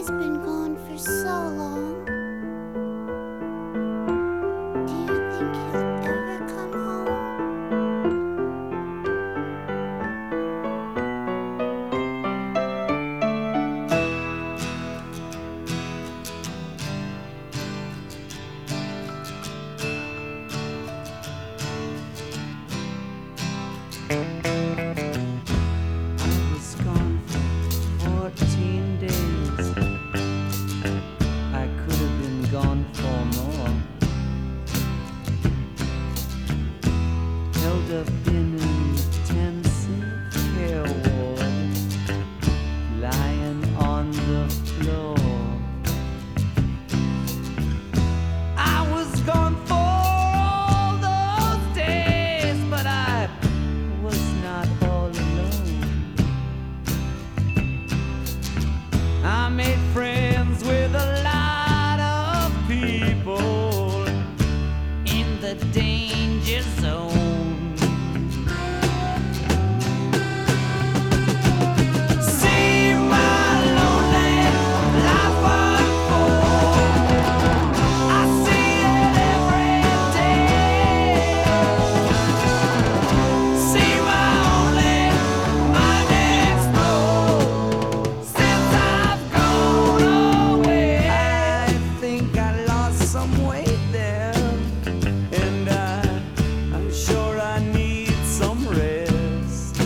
He's been gone for so long. Do you think he'll ever come home? I was gone for 14 days. I could have been gone for more. Held up in an intensive care ward, lying on the floor. I was gone for all those days, but I was not all alone. I made friends with a lot of people in the danger zone. See my lonely life unfold. I see it every day. See my only mind explode since I've gone away. I think I lost some weight there, and I'm sure I need some rest.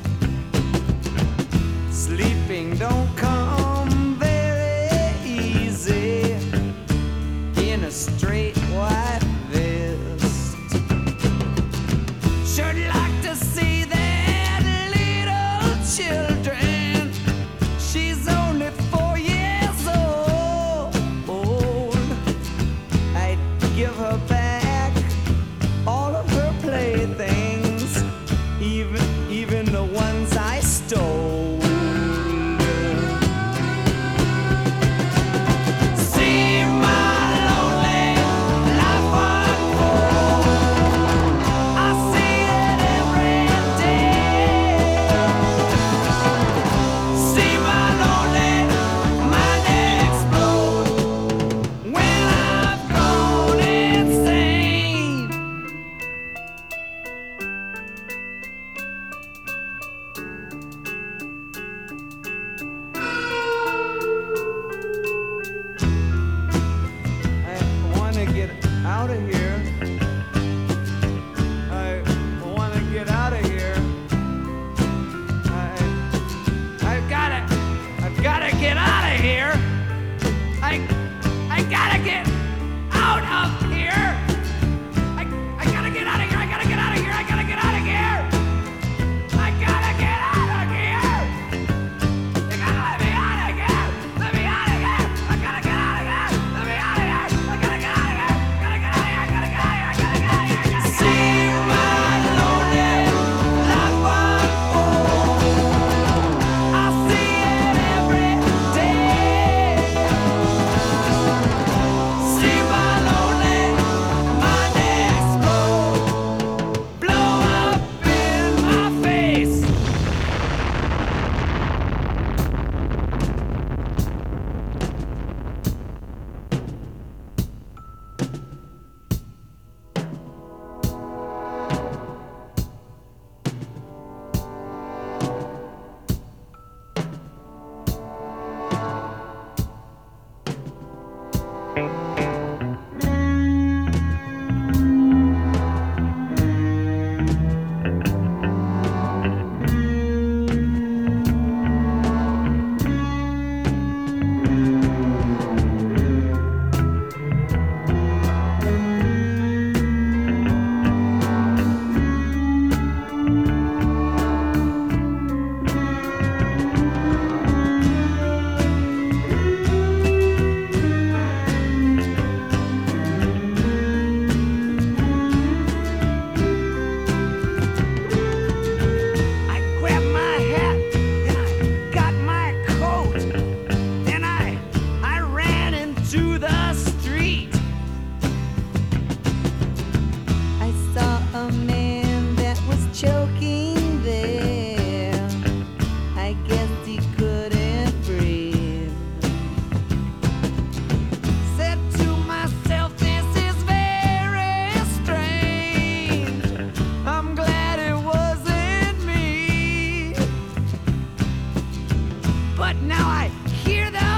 Sleeping don't come very easy in a straight white vest. Should like to see that little children. She's only 4 years old. I'd give her back all of her playthings, even the ones I stole. See my lonely life unfold. I see it every day. See my lonely mind explode when I've gone insane. I want to get out of here. I want to get out of here. I've gotta get out of here. I gotta get out of here. I gotta get out of here. I gotta get out of here. I gotta get out of here. I gotta get out of here. You gotta let me out of here. Let me out of here. I gotta get out of here. Let me out of here. I gotta get out of here. Gotta get out of here. Gotta get out of here. Gotta get out of here. See my lonely life unfold. I see it every day. See my lonely mind explode, blow up in my face. Hear the